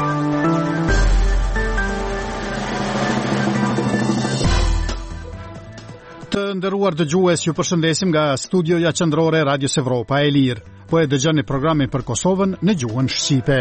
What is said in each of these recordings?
Të nderuar dëgjues, ju përshëndesim nga studioja qendrore e Radios Evropa e Lirë. Po e dëgjoni programin për Kosovën në gjuhën shqipe.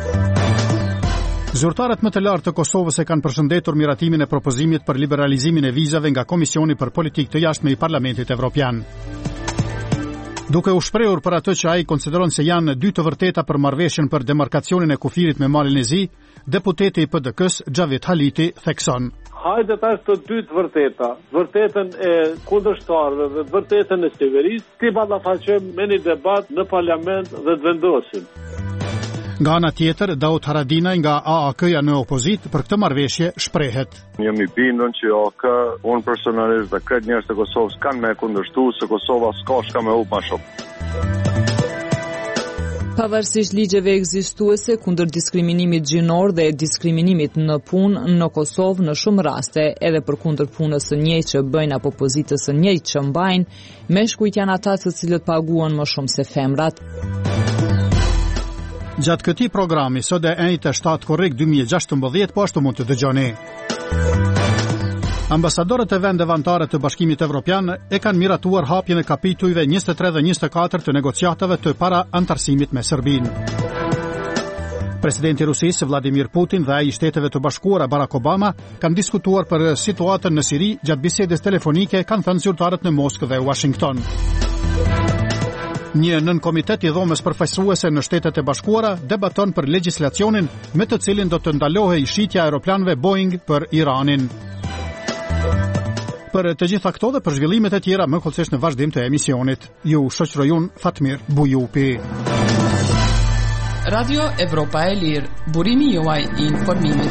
Zyrtarët më të lartë të Kosovës e kanë përshëndetur miratimin e propozimit për liberalizimin e vizave nga Komisioni për Politikë të Jashtme i Parlamentit Evropian. Duke u shprehur për atë që ai konsideron se janë dy të vërteta për marrëveshjen për demarkacionin e kufirit me Malin e Zi, deputeti i PDK-s Xhavit Haliti thekson: hajde tash të dy të vërteta, vërtetën e kundërshtarëve dhe vërtetën e qeverisë, ti ballafaqojmë me një debat në parlament dhe të vendosim. Nga ana tjetër, Daud Haradinaj nga AAK-ja në opozit për këtë marrëveshje shprehet: Jam i bindur që AAK, unë personalisht dhe kretë njerëzit e Kosovës kanë me kundërshtuar se Kosova s'ka shka me hup më shumë. Pavarësisht ligjeve ekzistuese kundër diskriminimit gjinor dhe diskriminimit në punë në Kosovë në shumë raste, edhe për kundër punës së njëjtë që bëjnë apo pozitës së njëjtë që mbajnë, meshkujt janë ata të cilët paguhen më shumë se femrat. Gjatë këtij programi, sot e 7 korrik 2016, po ashtu mund të dëgjoni. Ambasadorët e vendeve anëtare të Bashkimit Evropian e kanë miratuar hapjen e kapitujve 23 dhe 24 të negociatave të para antarësimit me Serbinë. Presidenti i Rusisë Vladimir Putin dhe ai i Shteteve të Bashkuara Barack Obama kanë diskutuar për situatën në Siri gjatë bisedës telefonike, kanë thënë zyrtarët në Moskë dhe Washington. Një nën komitet i dhomës përfaqësuese në Shtetet e Bashkuara debaton për legjislacionin me të cilin do të ndalohej shitja e aeroplanëve Boeing për Iranin. Për të gjitha këto dhe për zhvillimet e tjera më kollësisht në vazhdim të emisionit. Ju shoqëroj unë Fatmir Bujupi. Radio Evropa e Lirë, burimi juaj i informimit.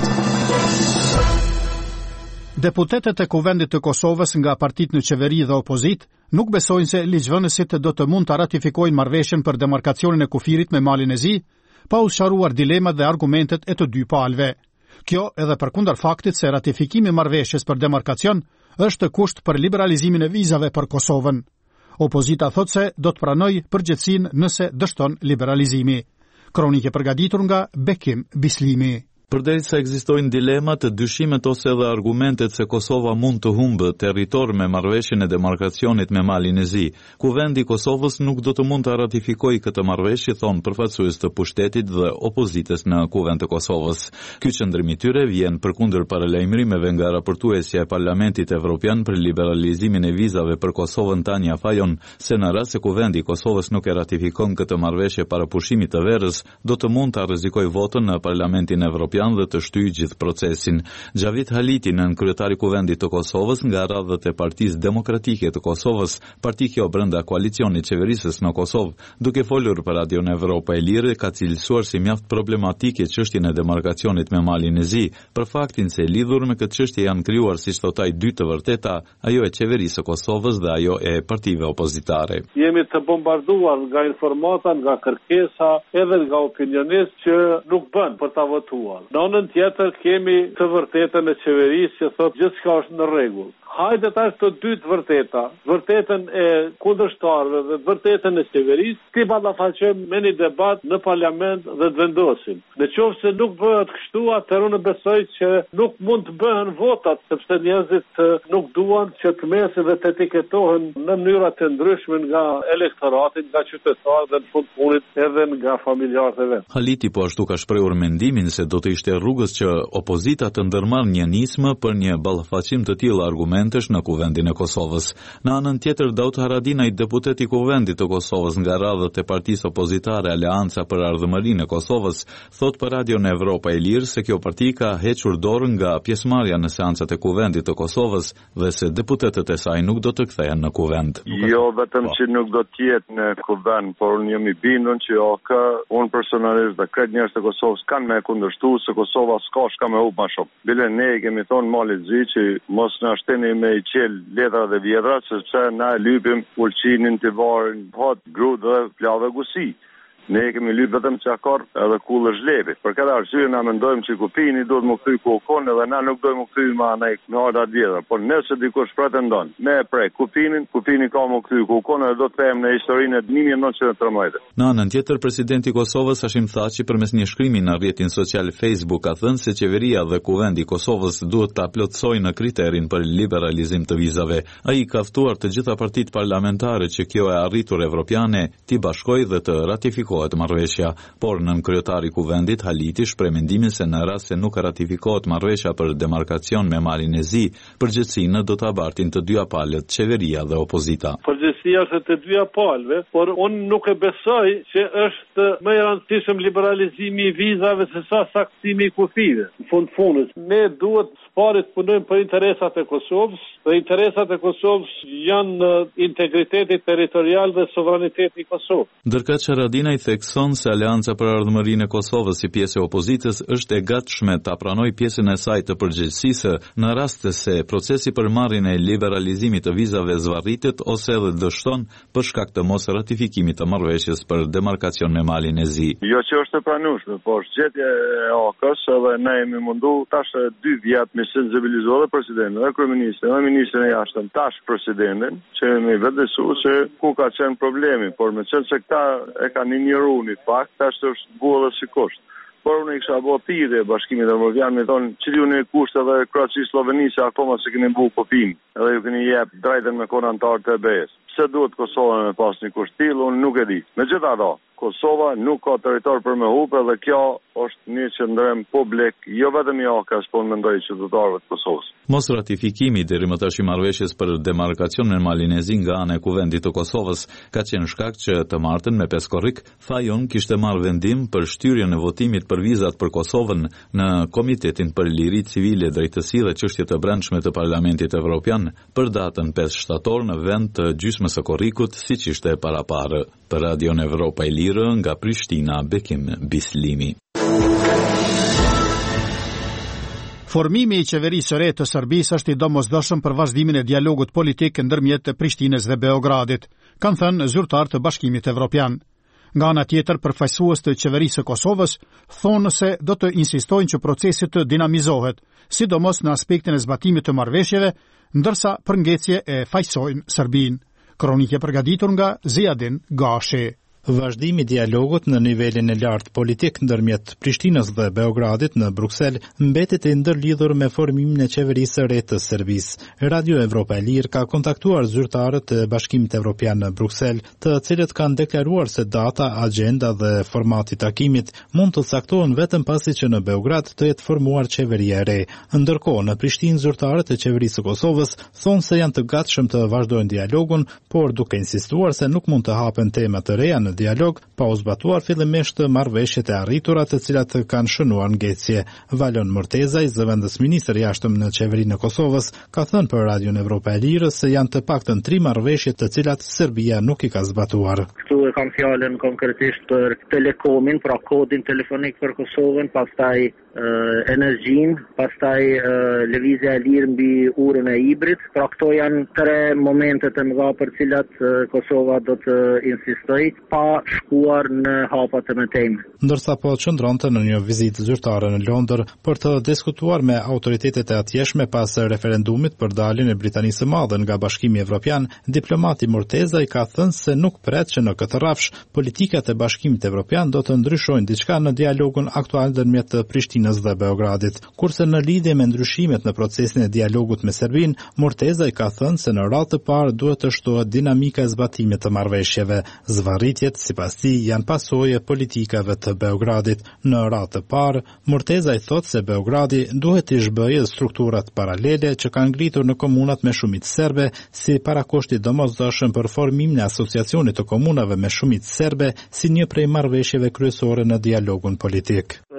Deputetët e Kuvendit të Kosovës nga partitë në qeveri dhe opozit nuk besojnë se ligjvënësit do të mund të ratifikojnë marrëveshjen për demarkacionin e kufirit me Malin e Zi, pa u sqaruar dilemat dhe argumentet e të dy palëve. Kjo edhe përkundër faktit se ratifikimi i marrëveshjes për demarkacion është kusht për liberalizimin e vizave për Kosovën. Opozita thot se do të pranojë përgjegjësinë nëse dështon liberalizimi. Kronike përgatitur nga Bekim Bislimi. Përderisa ekzistojnë dilemat, dyshimet ose edhe argumentet se Kosova mund të humbë territor me marrëveshjen e demarkacionit me Malin e Zi, Kuvendi i Kosovës nuk do të mund të ratifikojë këtë marrëveshje, thon përfaqësues të pushtetit dhe opozitës në Kuvend të Kosovës. Ky qëndrim i tyre vjen përkundër paralajmërimeve nga raportuesja e Parlamentit Evropian për liberalizimin e vizave për Kosovën Tanja Fajon, se në rast se Kuvendi i Kosovës nuk e ratifikon këtë marrëveshje para pushimit të verës, do të mund të rrezikojë votën në Parlamentin Evropian dhe të shtyjë gjithë procesin. Xhavit Haliti, nën kryetari i Kuvendit të Kosovës nga radhët e Partisë Demokratike të Kosovës, parti kjo brenda koalicionit qeverisës në Kosovë, duke folur për Radion Evropa e Lirë, ka cilësuar si mjaft problematike çështjen e demarkacionit me Malin e Zi, për faktin se lidhur me këtë çështje janë krijuar, siç thotai, dy të vërteta, ajo e qeverisë së Kosovës dhe ajo e partive opozitare. Jemi të bombarduar nga informata, nga kërkesa, edhe nga opinionistë që nuk bën për ta votuar. Në anën tjetër kemi të vërtetën e qeverisë që thotë gjithçka është në rregull. Hajde tash të dy të vërteta, vërtetën e kundërshtarëve dhe vërtetën e qeverisë, ti ballafaqojmë me një debat në parlament dhe të vendosim. Nëse nuk bëhet kështu, atëherë unë besoj që nuk mund të bëhen votat, sepse njerëzit nuk duan që të mesin dhe të etiketohen në mënyra të ndryshme nga elektorati, nga qytetarët dhe në fund fundit edhe nga familjarët e vet. Haliti po ashtu ka shprehur mendimin se do të ishte rrugës që opozita të ndërmarrë një nismë për një ballafaqim të tillë argumentesh në Kuvendin e Kosovës. Në anën tjetër, Daud Haradinaj, deputet i Kuvendit të Kosovës nga radhët e partisë opozitare Aleanca për Ardhmërinë e Kosovës, thot për Radion Evropa e Lirë se kjo parti ka hequr dorën nga pjesëmarrja në seancat e Kuvendit të Kosovës dhe se deputetët e saj nuk do të kthehen në Kuvend. Jo vetëm që nuk do të jetë në Kuvend, por unë jam i bindur që unë personalisht dhe kretë njerëzit e Kosovës kanë me kundërshtuar se Kosova s'ka shka me hup më shumë. Bile ne kemi thonë Malit Zi që mos na shteni me i qel letra dhe vjedra, sepse na lypim ulçinin të varën hot, grud dhe plavë gusi. Ne kemi lyp vetëm çakor edhe kullë zhlepi. Për këtë arsye na mendojmë se kupini duhet më kthy kokon edhe na nuk dojmë kthy me anaj në ata vjetra. Por nëse dikush pretendon me prej kupini ka më kthy kokon edhe do të them në historinë e 1913. Në anën tjetër, presidenti i Kosovës Hashim Thaçi përmes një shkrimi në rrjetin social Facebook ka thënë se qeveria dhe kuvendi i Kosovës duhet ta plotësojnë në kriterin për liberalizim të vizave. Ai ka ftuar të gjitha partitë parlamentare që kjo e arritur evropiane t'i bashkojë dhe të ratifikohet marrëveshja, por nënkryetari i kuvendit Haliti shpreh mendimin se në rast se nuk ratifikohet marrëveshja për demarkacion me Malin e Zi, përgjegjësinë do ta bartin të dyja palët, qeveria dhe opozita. Përgjegjësia është të dyja palëve, por unë nuk e besoj që është më i rëndësishëm liberalizimi i vizave se sa saktësimi i kufive. Në fundit, ne duhet parit punojmë për interesat e Kosovës, dhe interesat e Kosovës janë integriteti territorial dhe sovraniteti i Kosovës. Ndërkohë Haradinaj thekson se Aleanca për Ardhmërinë e Kosovës si pjesë e opozitës është e gatshme ta pranojë pjesën e saj të përgjegjësisë në rast se procesi për marrjen e liberalizimit të vizave zvarritet ose edhe dështon për shkak të mos ratifikimit të marrëveshjes për demarkacion me Malin e Zi. Jo që është e pranueshme, por zgjedhja e AK-s edhe ne jemi mundu tash 2 vjet me sensibilizuar presidentin dhe kryeministrin dhe ministrin e jashtëm tash presidentin që me vetësu se ku ka qenë problemi, por me qenë se këta e kanë injoruar në fakt, tash është bulla si kusht. Por unë kisha bërë thirrje Bashkimit Evropian me thonë çili unë kushte edhe Kroaci Slovenisë akoma se keni mbu kopin, edhe ju keni jep drejtën me korantar të EB-s. Pse duhet Kosova me pas një kusht tillë, unë nuk e di. Megjithatë, Kosova nuk ka territor për me hup edhe kjo është një qëndrim publik, jo vetëm i AK-s, por mendoj qytetarëve të Kosovës. Mos ratifikimi deri më tash i marrëveshjes për demarkacion me Malin e Zi nga ana e kuvendit të Kosovës ka qenë shkak që të martën me Peskorrik, Fajon kishte marrë vendim për shtyrjen e votimit për vizat për Kosovën në Komitetin për Liri Civile, Drejtësi dhe Çështje të Brendshme të Parlamentit Evropian për datën 5 shtator në vend të gjysmës së Korrikut, siç ishte paraparë. Për Radion Evropa e Lirë nga Prishtina, Bekim Bislimi. Formimi i qeverisë së re të Serbisë është i domosdoshëm për vazhdimin e dialogut politik ndërmjet Prishtinës dhe Beogradit, kanë thënë zyrtar të Bashkimit Evropian. Nga ana tjetër, përfaqësues të qeverisë së Kosovës thonë se do të insistojnë që procesi të dinamizohet, sidomos në aspektin e zbatimit të marrëveshjeve, ndërsa përngjecje e fajsojnë Serbinë. Kronikë përgatitur nga Ziadin Gashi. Vazhdimi i dialogut në nivelin e lartë politik ndërmjet Prishtinës dhe Beogradit në Bruksel mbetet i ndërlidhur me formimin e qeverisë së re të Serbisë. Radio Evropa e Lirë ka kontaktuar zyrtarët e Bashkimit Evropian në Bruksel, të cilët kanë deklaruar se data, agenda dhe formati i takimit mund të caktohen vetëm pasi që në Beograd të jetë formuar qeveria e re. Ndërkohë, në Prishtinë zyrtarët e qeverisë së Kosovës thonë se janë të gatshëm të vazhdojnë dialogun, por duke insistuar se nuk mund të hapen tema të reja në dialog, pa u zbatuar fillimisht marrëveshjet e arritura të cilat kanë shënuar ngecje. Valon Mortezaj, zëvendës ministër i jashtëm në qeverinë e Kosovës, ka thënë për Radion Evropa e Lirë se janë të paktën 3 marrëveshje të cilat Serbia nuk i ka zbatuar. Këtu e kam fjalën konkretisht për telekomin, pra kodin telefonik për Kosovën, pastaj energjin, pastaj lëvizja e lirë mbi urën e Ibrit. Pra këto janë 3 momente të mëdha për cilat Kosova do të insistoj pa shkuar në hapa të mëtejme. Ndërsa po qëndronte në një vizitë zyrtare në Londër për të diskutuar me autoritetet e atjeshme pas referendumit për daljen e Britanisë së Madhe nga Bashkimi Evropian, diplomati Mortezaj ka thënë se nuk pret që në këtë rrafsh politikat e Bashkimit Evropian do të ndryshojnë diçka në dialogun aktual ndërmjet Prishtinës dhe Beogradit. Kurse në lidhje me ndryshimet në procesin e dialogut me Serbinë, Mortezaj ka thënë se në radhë të parë duhet të shtohet dinamika e zbatimit të marrëveshjeve. Zvarritjet, sipas tij, janë pasojë politikave të Beogradit. Në radhë të parë, Mortezaj thotë se Beogradi duhet të zhbëjë strukturat paralele që kanë ngritur në komunat me shumicë serbe si parakoshti domosdoshëm për formimin e asociacionit të komunave me shumicë serbe si një prej marrëveshjeve kryesore në dialogun politik.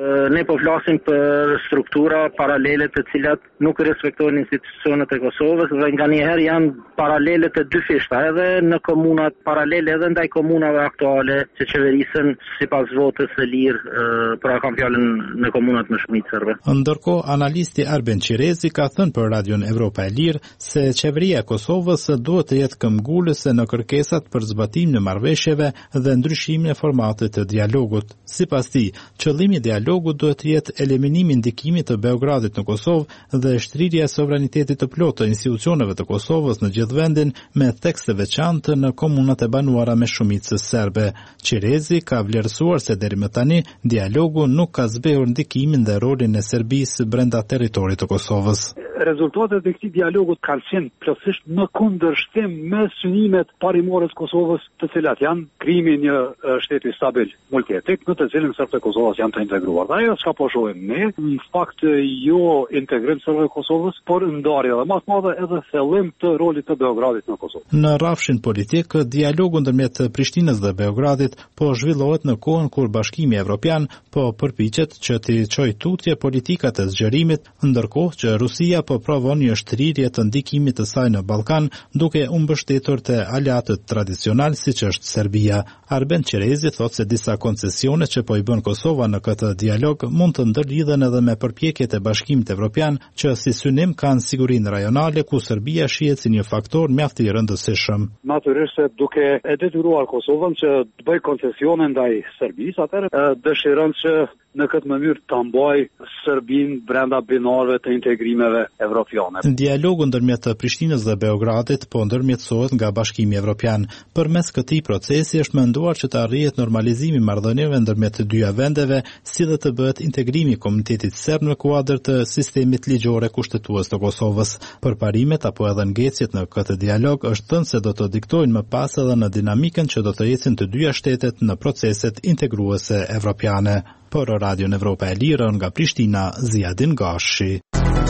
Ne po flasim për struktura paralele të cilat nuk respektojnë institucionet e Kosovës dhe nganjëherë janë paralele të dyfishta edhe në komunat paralele edhe ndaj komunave aktuale që qeverisen sipas votës së lirë për kam fjalën në komunat më shumicërve. Ndërkohë, analisti Arben Qirezi ka thënë për Radion Evropa e Lirë se qeveria e Kosovës duhet të jetë këmbgulëse në kërkesat për zbatimin e marrëveshjeve dhe ndryshimin e formatit të dialogut. Sipas tij, qëllimi i dialogut duhet të jetë eliminimi i ndikimit të Beogradit në Kosovë dhe shtrirja e sovranitetit të plotë të institucioneve të Kosovës në gjithë vendin me tekste veçantë në komunat e banuara me shumicë serbe. Qirezi ka vlerësuar se deri më tani dialogu nuk ka zbehur ndikimin dhe rolin e Serbisë brenda territorit të Kosovës. Rezultatet e këtij dialogut kanë qenë plotësisht në kundërshtim me synimet parimore të Kosovës, të cilat janë krijimi i një shteti stabil multietnik, në të cilin serbët e Kosovës janë të integruar. Dhe ajo çka po shohim ne, në fakt jo integrim serbëve të Kosovës, por ndarje dhe më të madhe edhe thellim të rolit të Beogradit në Kosovë. Në rrafshin politik, dialogu ndërmjet Prishtinës dhe Beogradit po zhvillohet në kohën kur Bashkimi Evropian po përpiqet që të çojë tutje politikat e zgjerimit, ndërkohë që Rusia po provon një shtrirje të ndikimit të saj në Ballkan, duke u mbështetur te aleatët tradicional siç është Serbia. Arben Qirezi thotë se disa koncesione që po i bën Kosova në këtë dialog mund të ndërlidhen edhe me përpjekjet e Bashkimit Evropian që si synim kanë sigurinë rajonale ku Serbia shihet si një faktor mjaft i rëndësishëm. Natyrisht se duke e detyruar Kosovën që të bëjë koncesione ndaj Serbisë, atëherë dëshiron që në këtë mënyrë të mbajë Serbinë brenda binarëve të integrimeve evropiane. Dialogu ndërmjet Prishtinës dhe Beogradit po ndërmjetësohet nga Bashkimi Evropian. Përmes këtij procesi është menduar që të arrihet normalizimi i marrëdhënieve ndërmjet të dyja vendeve, si dhe të bëhet integrimi i komunitetit serb në kuadër të sistemit ligjor kushtetues të Kosovës. Përparimet apo edhe ngecjet në këtë dialog është thënë se do të diktojnë më pas edhe në dinamikën që do të ecin të dyja shtetet në proceset integruese evropiane. Për Radion Evropa e Lirë nga Prishtina, Ziadin Gashi.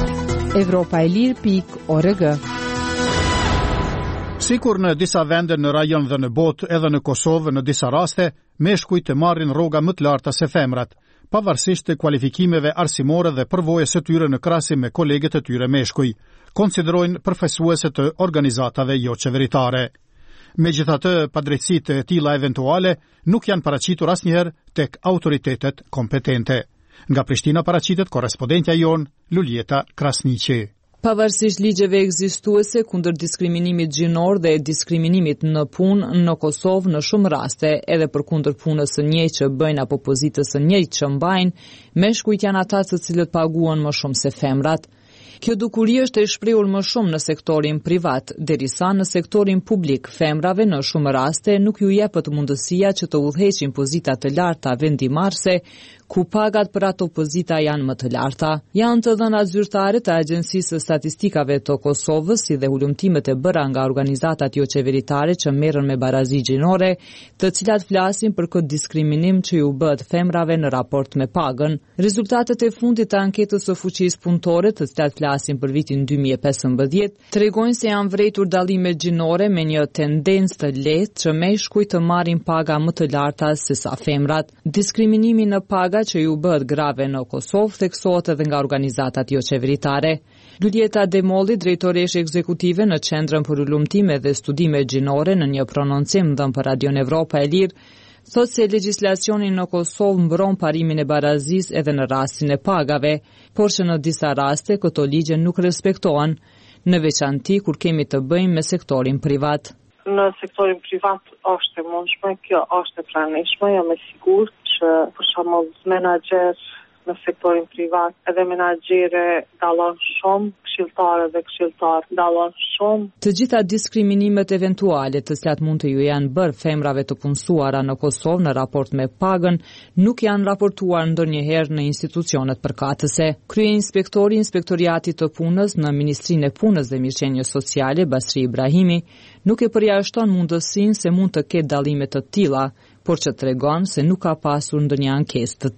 Evropaelir.org. Sikur në disa vende në rajon dhe në botë, edhe në Kosovë në disa raste, meshkujt të marrin rroga më të larta se femrat, pavarësisht të kualifikimeve arsimore dhe përvojës së tyre në krahasim me kolegët e tyre meshkuj, konsiderojnë përfaqësuese të organizatave jo qeveritare. Megjithatë, padrejtësitë e tilla eventuale nuk janë paraqitur asnjëherë tek autoritetet kompetente. Nga Prishtina paraqitet korrespondentja jon Luljeta Krasniqi. Pavarësisht ligjeve ekzistuese kundër diskriminimit gjinor dhe diskriminimit në punë në Kosovë në shumë raste, edhe për kundër punës së njëjtë që bëjnë apo pozitës së njëjtë që mbajnë, meshkujt janë ata të cilët paguhen më shumë se femrat. Kjo dukuri është e shprehur më shumë në sektorin privat, derisa në sektorin publik femrave në shumë raste nuk ju jepet mundësia që të udhëheqin pozita të larta vendimarrëse, ku pagat për ato pozita janë më të larta. Janë të dhënat zyrtare të Agjencisë së Statistikave të Kosovës, si dhe ulëmtimet e bëra nga organizatat jo qeveritare që merren me barazi gjinore, të cilat flasin për këtë diskriminim që ju bëhet femrave në raport me pagën. Rezultatet e fundit të anketës së fuqisë punëtore, të cilat flasin për vitin 2015, tregojnë se janë vërejtur dallimet gjinore me një tendencë të lehtë që meshkujt të marrin paga më të larta se sa femrat. Diskriminimi në paga që ju bëhet grave në Kosovë theksohet edhe nga organizatat jo qeveritare. Luljeta Demolli, drejtoreshe ekzekutive në Qendrën për Ulëmtime dhe Studime Gjinore, në një prononcim dhënë për Radion Evropa e Lirë, thotë se legjislacioni në Kosovë mbron parimin e barazisë edhe në rastin e pagave, por që në disa raste këto ligje nuk respektohen, në veçanti kur kemi të bëjmë me sektorin privat. Në sektorin privat është e mundshme, kjo është e pranishme, jam e sigurt që për shembull menaxher në sektorin privat edhe menaxhere dallon shumë, këshilltarë dhe këshilltar dallon shumë. Të gjitha diskriminimet eventuale të cilat mund të ju janë bërë femrave të punësuara në Kosovë në raport me pagën nuk janë raportuar ndonjëherë në institucionet përkatëse. Kryeinspektori i Inspektoriatit të Punës në Ministrinë e Punës dhe Mirëqenies Sociale, Basri Ibrahimi, nuk e përjashton mundësinë se mund të ketë dallime të tilla, por që tregon se nuk ka pasur ndonjë ankesë të tillë.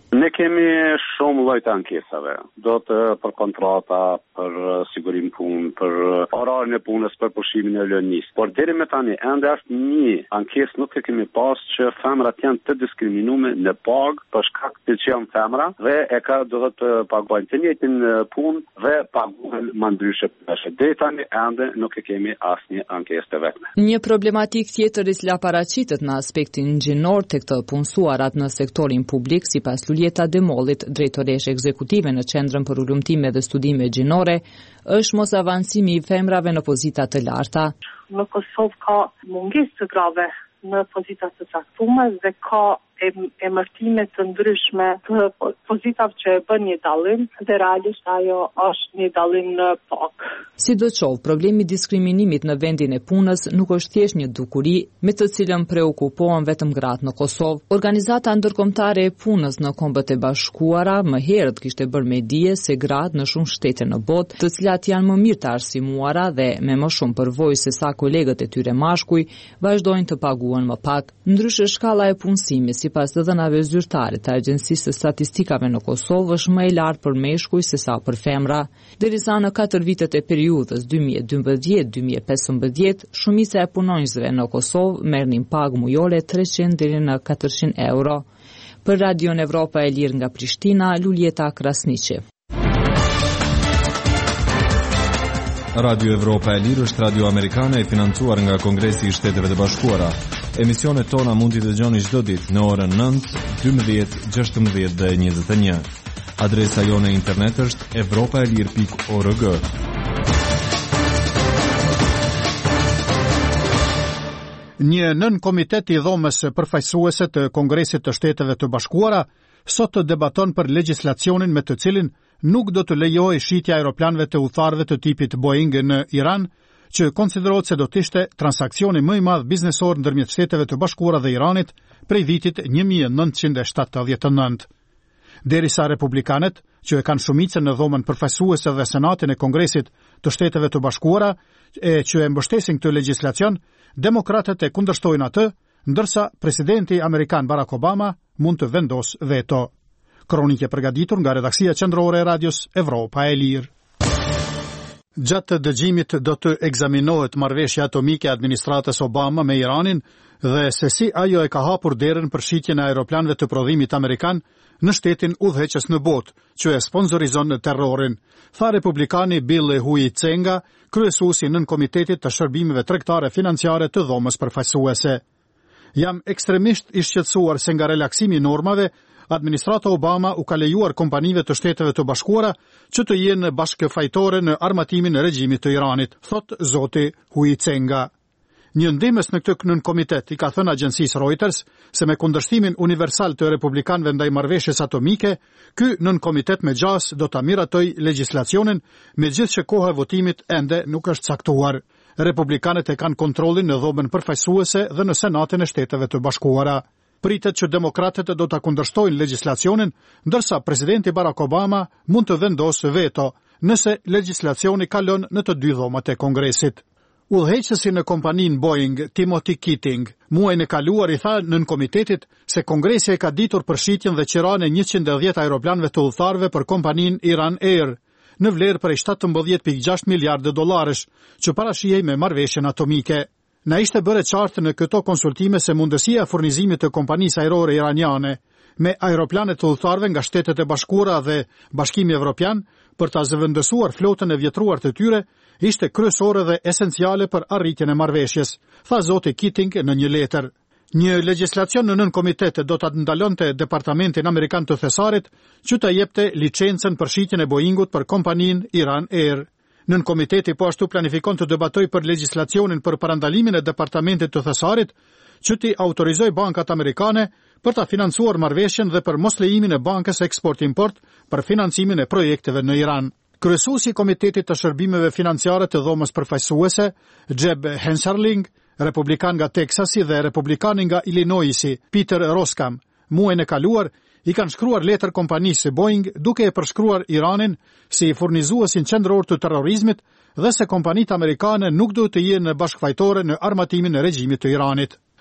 Ne kemi shumë lloj të ankesave. Do të për kontrata, për sigurim punë, për orarin e punës, për pushimin e lënisë. Por deri me tani ende as një ankesë nuk e kemi pas që femrat janë të diskriminuar në pagë për shkak të që janë femra dhe do të paguajnë të njëjtin punë dhe paguhen më ndryshe. Deri tani ende nuk e kemi asnjë ankesë të vetme. Një problematik tjetër që paraqitet në aspektin gjinor tek të punësuarat në sektorin publik, sipas Julieta Demollit, drejtoreshe ekzekutive në Qendrën për Ulëmtime dhe Studime Gjinore, është mos avancimi i femrave në pozita të larta. Në Kosovë ka mungesë të grave në pozita të caktuara dhe ka emërtime të ndryshme të pozitave që e bën një dallim dhe realisht ajo është një dallim në pagë. Sidoqoftë, problemi i diskriminimit në vendin e punës nuk është thjesht një dukuri me të cilën preokupohen vetëm gratë në Kosovë. Organizata ndërkombëtare e punës në Kombët e Bashkuara më herët kishte bërë me dije se gratë në shumë shtete në botë, të cilat janë më mirë të arsimuara dhe me më shumë përvojë se sa kolegët e tyre mashkuj, vazhdojnë të paguhen më pak. Ndryshe, shkalla e punësimit sipas të dhënave zyrtare të Agjencisë së Statistikave në Kosovë është më e lartë për meshkuj se sa për femra, derisa në 4 vitet e periudhës 2012-2015, shumica e punonjësve në Kosovë merrnin pagë mujore 300 deri në 400 euro. Për Radion Evropa e Lirë nga Prishtina, Luljeta Krasniqi. Radio Evropa e Lirë është radio amerikane e financuar nga Kongresi i Shteteve të Bashkuara. Emisionet tona mund t'i dëgjoni çdo ditë në orën 9, 12, 16 dhe 21. Adresa jone internet është evropaelir.org. Një nën komitet i dhomës përfaqësuese të Kongresit të Shteteve të Bashkuara sot të debaton për legjislacionin me të cilin nuk do të lejojë shitja e aeroplanëve të udhëtarëve të tipit Boeing në Iran, që konsiderohet se do të ishte transaksioni më i madh biznesor ndërmjet Shteteve të Bashkuara dhe Iranit prej vitit 1979. Derisa republikanët, që e kanë shumicën në dhomën përfaqësuese dhe Senatin e Kongresit të Shteteve të Bashkuara, që e mbështesin këtë legjislacion, demokratët e kundërshtojnë atë, ndërsa presidenti amerikan Barack Obama mund të vendosë veto. Kronikë e përgatitur nga redaksia qendrore e Radios Evropa e Lirë. Gjatë dëgjimit do të ekzaminohet marrëveshja atomike e administratës Obama me Iranin dhe se si ajo e ka hapur derën për shitjen e aeroplanëve të prodhimit amerikan në shtetin udhëheqës në botë, që e sponsorizon terrorin, tha republikani Bill Huizenga, kryesuesi nën komitetit të shërbimeve tregtare financiare të dhomës përfaqësuese. Jam ekstremisht i shqetësuar se nga relaksimi i normave, administrata Obama u ka lejuar kompanive të Shteteve të Bashkuara që të jenë bashkëfajtore në armatimin e regjimit të Iranit, thot zoti Huizenga. Një ndihmës në këtë nën komitet i ka thënë agjencisë Reuters se me kundërshtimin universal të republikanëve ndaj marrëveshjes atomike, ky nën komitet me gjas do ta miratoj legjislacionin, megjithëse koha e votimit ende nuk është caktuar. Republikanët e kanë kontrollin në dhomën përfaqësuese dhe në Senatin e Shteteve të Bashkuara. Pritet që demokratët do ta kundërshtojnë legjislacionin, ndërsa presidenti Barack Obama mund të vendosë veto nëse legjislacioni kalon në të dy dhomat e Kongresit. Udhëheqësi në kompaninë Boeing, Timothy Keating, muajin e kaluar i tha nën komitetit se Kongresi e ka ditur për shitjen dhe qirajen e 110 aeroplanëve të udhëtarëve për kompaninë Iran Air, në vlerë prej 17.6 miliardë dollarësh, që parashihej me marrëveshjen atomike. Na ishte bërë qartë në këto konsultime se mundësia e furnizimit të kompanisë ajrore iraniane me aeroplane të udhëtarëve nga Shtetet e Bashkuara dhe Bashkimi Evropian për ta zëvendësuar flotën e vjetruar të tyre ishte kryesore dhe esenciale për arritjen e marrëveshjes, tha zoti Keating në një letër. Një legjislacion në nën komitet do ta ndalonte Departamentin Amerikan të Thesarit që ta jepte licencën për shitjen e Boeingut për kompaninë Iran Air. Nën komiteti po ashtu planifikon të debatoj për legjislacionin për parandalimin e Departamentit të Thesarit që t'i autorizoj bankat amerikane për ta financuar marrëveshjen dhe për moslejimin e bankës Export-Import për financimin e projekteve në Iran. Kryesuesi i Komitetit të Shërbimeve Financiare të dhomës përfaqësuese, Jeb Hensarling, republikan nga Texasi dhe republikani nga Illinoisi, Peter Roskam, muajin e kaluar i kanë shkruar letër kompanisë Boeing duke e përshkruar Iranin si furnizuesin qendror të terrorizmit dhe se kompanitë amerikane nuk duhet të jenë bashkëfajtore në armatimin e regjimit të Iranit.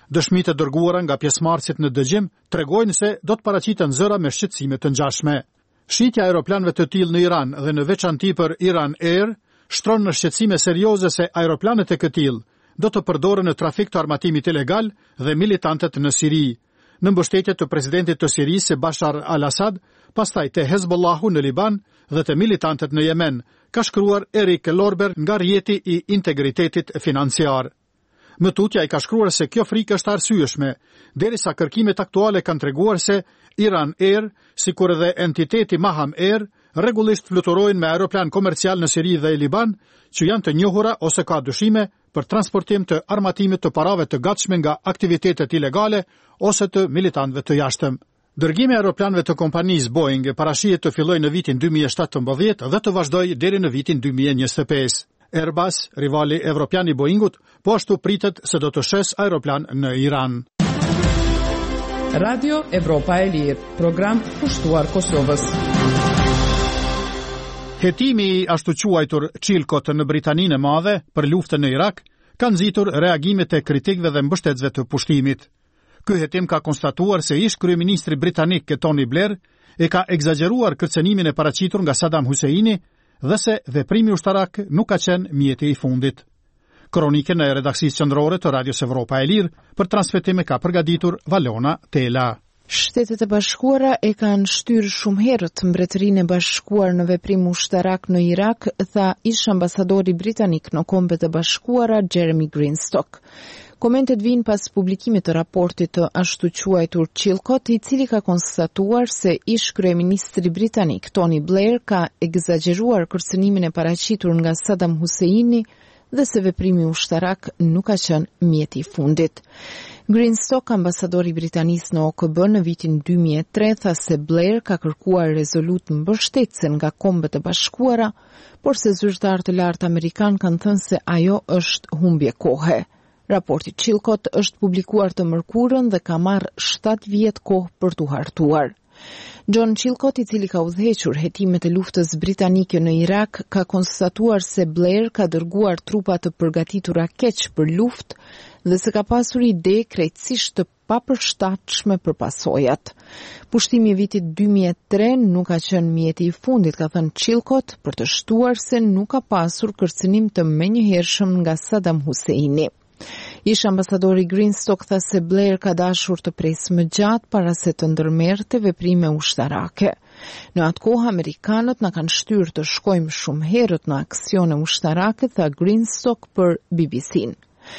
Dëshmitë e dërguara nga pjesëmarrësit në dëgjim tregojnë se do të paraqiten zëra me shqetësime të ngjashme. Shitja e aeroplanëve të tillë në Iran dhe në veçanti për Iran Air shtron në shqetësime serioze se aeroplanet e këtill do të përdoren në trafik të armatimit ilegal dhe militantët në Siri. Në mbështetje të presidentit të Sirisë Bashar al-Assad, pastaj të Hezbollahu në Liban dhe të militantët në Yemen, ka shkruar Erik Lorber nga rjeti i integritetit financiar. Më tutja i ka shkruar se kjo frikë është arsyeshme, derisa kërkimet aktuale kanë treguar se Iran Air, sikur edhe entiteti Maham Air, rregullisht fluturojnë me aeroplan komercial në Siri dhe Liban, që janë të njohura ose ka dyshime për transportim të armatimit të parave të gatshme nga aktivitetet ilegale ose të militantëve të jashtëm. Dërgimi i aeroplanëve të kompanisë Boeing parashihet të fillojë në vitin 2017 dhe të vazhdojë deri në vitin 2025. Airbus, rivali evropian i Boeingut, po ashtu pritet se do të shes aeroplan në Iran. Radio Evropa e Lirë, program pushtuar Kosovës. Hetimi i ashtu quajtur Chilcot në Britaninë e Madhe për luftën në Irak ka nxitur reagimet e kritikëve dhe mbështetësve të pushtimit. Ky hetim ka konstatuar se ish kryeministri britanik Tony Blair e ka egzageruar kërcënimin e paraqitur nga Saddam Husseini dhe se veprimi ushtarak nuk ka qenë mjeti i fundit. Kronikën e redaksisë qendrore të Radios Evropa e Lirë për transmetim ka përgatitur Valona Tela. Shtetet e Bashkuara e kanë shtyrë shumë herët Mbretërinë e Bashkuar në veprim ushtarak në Irak, tha ish ambasadori britanik në Kombet e Bashkuara Jeremy Greenstock. Komentet vijnë pas publikimit të raportit të ashtu quajtur Chilcot, i cili ka konstatuar se ish kryeministri britanik Tony Blair ka egzageruar kërcënimin e paraqitur nga Saddam Husseini dhe se veprimi ushtarak nuk ka qenë mjeti i fundit. Greenstock, ambasadori britanis në OKB në vitin 2003, tha se Blair ka kërkuar rezolut mbështetëse nga Kombet e Bashkuara, por se zyrtarë të lartë amerikan kanë thënë se ajo është humbje kohe. Raporti Chilcot është publikuar të mërkurën dhe ka marrë 7 vjet kohë për t'u hartuar. John Chilcot, i cili ka udhëhequr hetimet e luftës britanike në Irak, ka konstatuar se Blair ka dërguar trupa të përgatitura keq për luftë dhe se ka pasur ide krejtësisht të papërshtatshme për pasojat. Pushtimi i vitit 2003 nuk ka qenë mjeti i fundit, ka thënë Chilcot, për të shtuar se nuk ka pasur kërcënim të menjëhershëm nga Saddam Husseini. Ish ambasadori Greenstock tha se Blair ka dashur të presë më gjatë para se të ndërmerrte veprime ushtarake. Në atë kohë amerikanët na kanë shtyrë të shkojmë shumë herët në aksione ushtarake, tha Greenstock për BBC-n.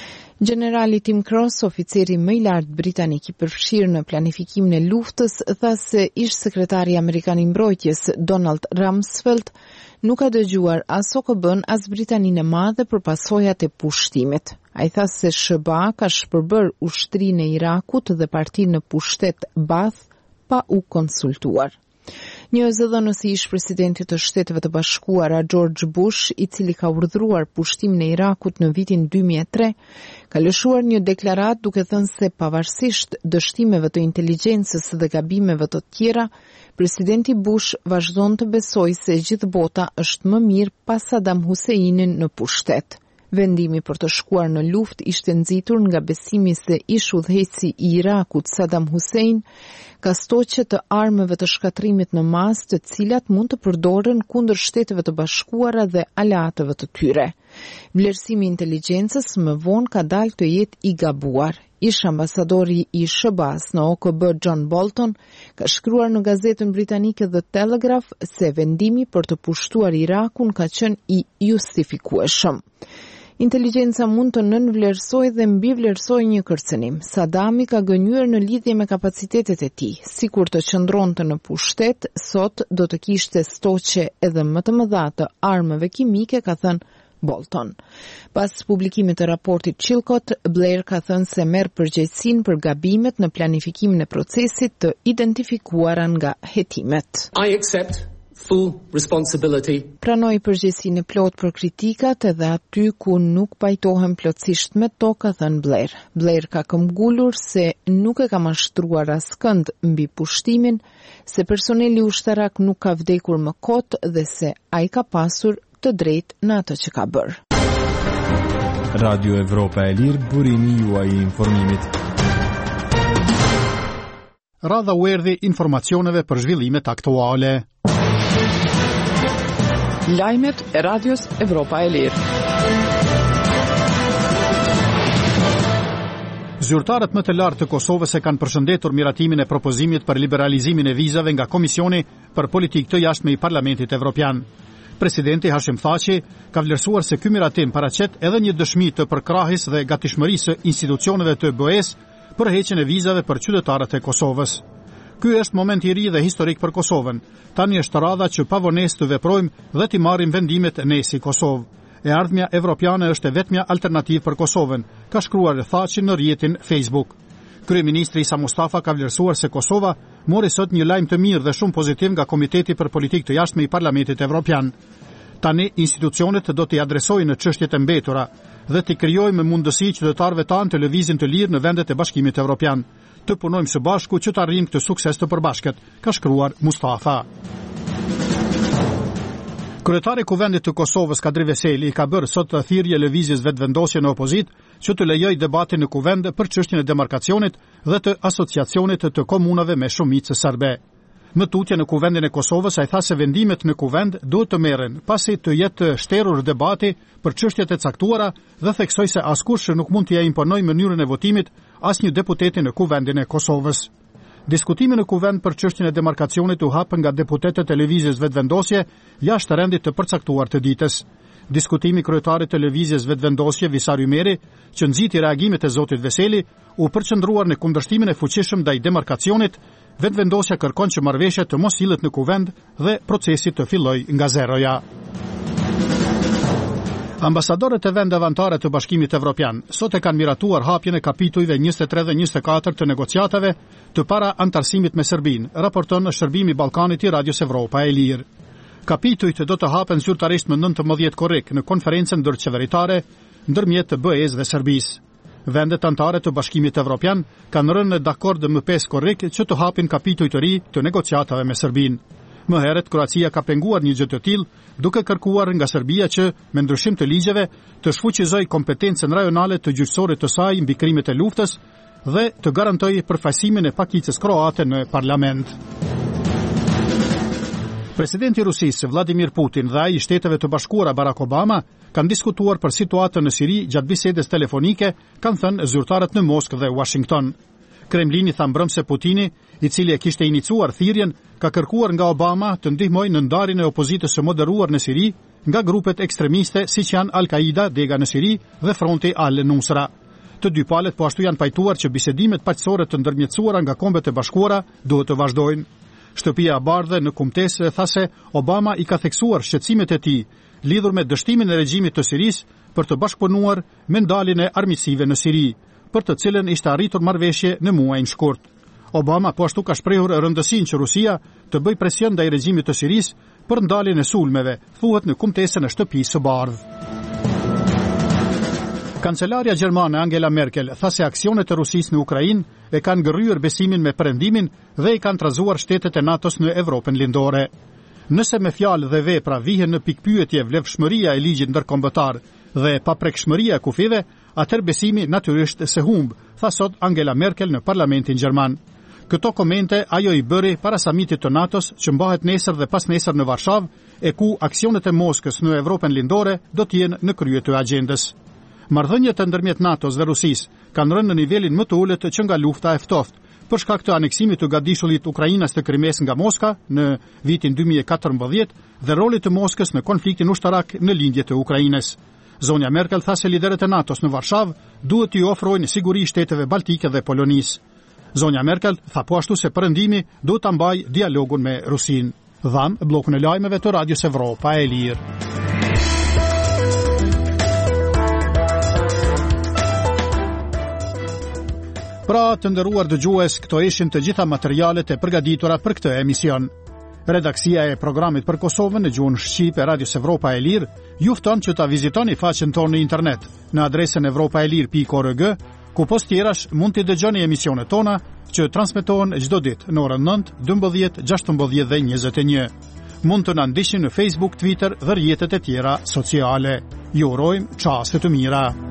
Generali Tim Cross, oficeri më i lartë britanik i përfshirë në planifikimin e luftës, tha se ish sekretari amerikan i mbrojtjes Donald Rumsfeld nuk ka dëgjuar as OKB-n as Britaninë e Madhe për pasojat e pushtimit. Ai tha se SHBA ka shpërbër ushtrinë e Irakut dhe partinë në pushtet Baath pa u konsultuar. Një zëdhënës i ish presidentit të Shteteve të Bashkuara George Bush, i cili ka urdhëruar pushtimin e Irakut në vitin 2003, ka lëshuar një deklarat duke thënë se pavarësisht dështimeve të inteligjencës dhe gabimeve të tjera, presidenti Bush vazhdon të besojë se gjithë bota është më mirë pas Saddam Husseinin në pushtet. Vendimi për të shkuar në luftë ishte nxitur nga besimi se ish udhëheqësi i Irakut Saddam Hussein ka stoqe të armëve të shkatrimit në masë, të cilat mund të përdoren kundër Shteteve të Bashkuara dhe aleatëve të tyre. Vlerësimi i inteligjencës më vonë ka dalë të jetë i gabuar. Ish ambasadori i SHBA-s në OKB John Bolton ka shkruar në gazetën britanike The Telegraph se vendimi për të pushtuar Irakun ka qenë i justifikueshëm. Inteligjenca mund të nënvlerësojë dhe mbivlerësojë një kërcënim. Saddami ka gënjur në lidhje me kapacitetet e tij. Sikur të qëndronte në pushtet, sot do të kishte stoqe edhe më të mëdha të armëve kimike, ka thënë Bolton. Pas publikimit të raportit Chilcot, Blair ka thënë se merr përgjegjësinë për gabimet në planifikimin e procesit të identifikuara nga hetimet. I accept full responsibility. Pranoi përgjegjësinë plot për kritikat edhe aty ku nuk pajtohen plotësisht me to, ka thënë Blair. Blair ka këmbgulur se nuk e ka mashtruar askënd mbi pushtimin, se personeli ushtarak nuk ka vdekur më kot dhe se ai ka pasur të drejtë në atë që ka bërë. Radio Evropa e Lirë, burimi juaj I informimit. Radha u erdhi informacioneve për zhvillimet aktuale. Lajmet e Radios Evropa e Lirë. Zyrtarët më të lartë të Kosovës e kanë përshëndetur miratimin e propozimit për liberalizimin e vizave nga Komisioni për Politikë të Jashtme I Parlamentit Evropian. Presidenti Hashim Thaçi ka vlerësuar se ky miratim paraqet edhe një dëshmi të përkrahjes dhe gatishmërisë së institucioneve të BE-s për heqjen e vizave për qytetarët e Kosovës. Ky është moment I ri dhe historik për Kosovën. Tani është radha që pavonesë të veprojmë dhe të marrim vendimet ne si Kosovë. E ardhmja evropiane është e vetmja alternativë për Kosovën, ka shkruar Thaçi në rrjetin Facebook. Kryeministri Isa Mustafa ka vlerësuar se Kosova mori sot një lajm të mirë dhe shumë pozitiv nga Komiteti për Politikë të Jashtme I Parlamentit Evropian. Tani institucionet do t'i adresojnë çështjet e mbetura dhe t'i krijojmë mundësi qytetarëve tanë të lëvizin të lirë në vendet e Bashkimit Evropian. Të punojmë së bashku që të arrijmë këtë sukses të përbashkët, ka shkruar Mustafa. Kryetari I Kuvendit të Kosovës Kadri Veseli ka bërë sot thirrje lëvizjes vetëvendosje në opozitë që të lejojë debatin në kuvend për çështjen e demarkacionit dhe të asociacionit të komunave me shumicë serbe. Në tutje në kuvendin e Kosovës ai tha se vendimet në kuvend duhet të merren pasi të jetë shterur debati për çështjet e caktuara dhe theksoi se askush nuk mund t'ia imponojë mënyrën e votimit asnjë deputeti në kuvendin e Kosovës. Diskutimi në kuvend për çështjen e demarkacionit u hap nga deputetët e lëvizjes vetëvendosje jashtë rendit të përcaktuar të ditës. Diskutimi kryetarit të lëvizjes vetëvendosje Visar Ymeri, që nxiti reagimet e zotit Veseli, u përqendruar në kundërshtimin e fuqishëm ndaj demarkacionit. Vetëvendosja kërkon që marrëveshja të mos sillet në kuvend dhe procesi të fillojë nga zeroja. Ambasadorët e vendeve anëtare të Bashkimit Evropian sot e kanë miratuar hapjen e kapitujve 23 dhe 24 të negociatave të para antarësimit me Serbinë, raporton në Shërbimi Ballkanit I Radios Evropa e Lirë. Kapitujt do të hapen zyrtarisht më 19 korrik në konferencën ndërqeveritare ndërmjet të BE-s dhe Serbisë. Vendet anëtare të Bashkimit Evropian kanë rënë dakord më 5 korrik që të hapin kapituj të ri të negociatave me Serbinë. Më herët Kroacia ka penguar një gjë të tillë, duke kërkuar nga Serbia që, me ndryshim të ligjeve, të shfuqizojë kompetencën rajonale të gjyqësorit të saj mbi krimet e luftës dhe të garantojë përfaqësimin e pakicës kroate në parlament. Presidenti I Rusisë Vladimir Putin dhe ai I Shteteve të Bashkuara Barack Obama kanë diskutuar për situatën në Siri gjatë bisedës telefonike, kanë thënë zyrtarët në Moskë dhe Washington. Kremlini tha mbrëm se Putini, I cili e kishte iniciuar thirrjen, ka kërkuar nga Obama të ndihmojë në ndarjen e opozitës së moderuar në Siri nga grupet ekstremiste siç janë Al-Qaida dega në Siri dhe Fronti Al-Nusra. Të dy palët po ashtu janë pajtuar që bisedimet paqësore të ndërmjetësuara nga Kombet e Bashkuara duhet të vazhdojnë. Shtëpia e Bardhë në kumtesë tha se Obama I ka theksuar shqetësimet e tij lidhur me dështimin e regjimit të Sirisë për të bashkëpunuar me ndaljen e armiqësive në Siri, për të cilën ishte arritur marrëveshje në muajin shkurt. Obama po ashtu ka shprehur rëndësinë që Rusia të bëjë presion ndaj regjimit të Sirisë për ndaljen e sulmeve, thuhet në kumtesën e Shtëpisë së Bardhë. Kancelaria gjermane Angela Merkel tha se aksionet e Rusisë në Ukrainë e kanë ngërryer besimin me perëndimin dhe I kanë trazuar shtetet e NATO-s në Evropën lindore. Nëse me fjalë dhe vepra vihen në pikpyetje vlefshmëria e ligjit ndërkombëtar dhe paprekshmëria e kufive, atëherë besimi natyrisht se humb, tha sot Angela Merkel në parlamentin gjerman. Këto komente ajo I bëri para samitit të NATO-s që mbahet nesër dhe pas nesër në Varshavë, e ku aksionet e Moskës në Evropën lindore do të jenë në krye të agjendës. Marrëdhëniet ndërmjet NATO-s dhe Rusisë kanë rënë në nivelin më të ulët që nga lufta e ftohtë, për shkak të aneksimit të gadishullit Ukrainas të Krimes nga Moska në vitin 2014 dhe rolit të Moskës në konfliktin ushtarak në lindje të Ukrainës. Zonja Merkel tha se liderët e NATO-s në Varshavë duhet t'i ofrojnë siguri shteteve baltike dhe Polonisë. Zonja Merkel tha po ashtu se perëndimi duhet ta mbajë dialogun me Rusinë. Dham bllokun e lajmeve të Radios Evropa e Lirë. Pra, të nderuar dëgjues, këto ishin të gjitha materialet e përgatitura për këtë emision. Redaksia e programit për Kosovën në gjuhën shqipe Radios Evropa e Lirë ju fton që ta vizitoni faqen tonë në internet në adresën evropaelir.org, ku post tjerash mund të dëgjoni emisionet tona që transmetohen çdo ditë në orën 9, 12, 16 dhe 21. Mund të na ndiqni në Facebook, Twitter dhe rrjetet e tjera sociale. Ju urojmë çaste të mira.